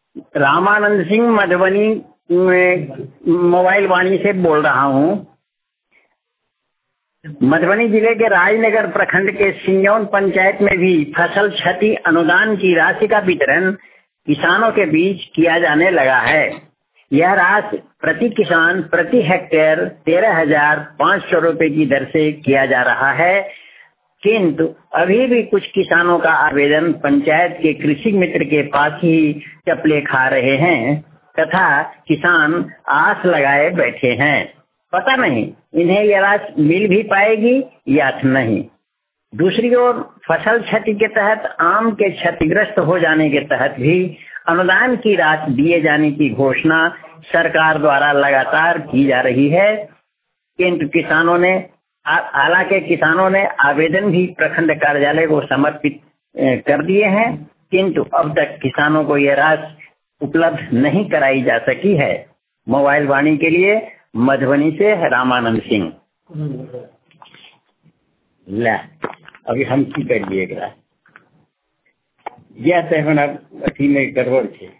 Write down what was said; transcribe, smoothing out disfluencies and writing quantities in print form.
रामानंद सिंह मधुबनी में मोबाइल वाणी से बोल रहा हूँ। मधुबनी जिले के राजनगर प्रखंड के सिंजौन पंचायत में भी फसल क्षति अनुदान की राशि का वितरण किसानों के बीच किया जाने लगा है। यह राशि प्रति किसान प्रति हेक्टेयर 13,500 रुपए की दर से किया जा रहा है, किंतु अभी भी कुछ किसानों का आवेदन पंचायत के कृषि मित्र के पास ही चपले खा रहे हैं तथा किसान आस लगाए बैठे हैं। पता नहीं इन्हें यह राशि मिल भी पाएगी या नहीं। दूसरी ओर फसल क्षति के तहत आम के क्षतिग्रस्त हो जाने के तहत भी अनुदान की राशि दिए जाने की घोषणा सरकार द्वारा लगातार की जा रही है, किंतु हालांकि किसानों ने आवेदन भी प्रखंड कार्यालय को समर्पित कर दिए हैं, किंतु अब तक किसानों को यह राशि उपलब्ध नहीं कराई जा सकी है। मोबाइल वाणी के लिए मधुबनी से रामानंद सिंह। अभी हम की करिए यह तो अथी में गड़बड़ थे।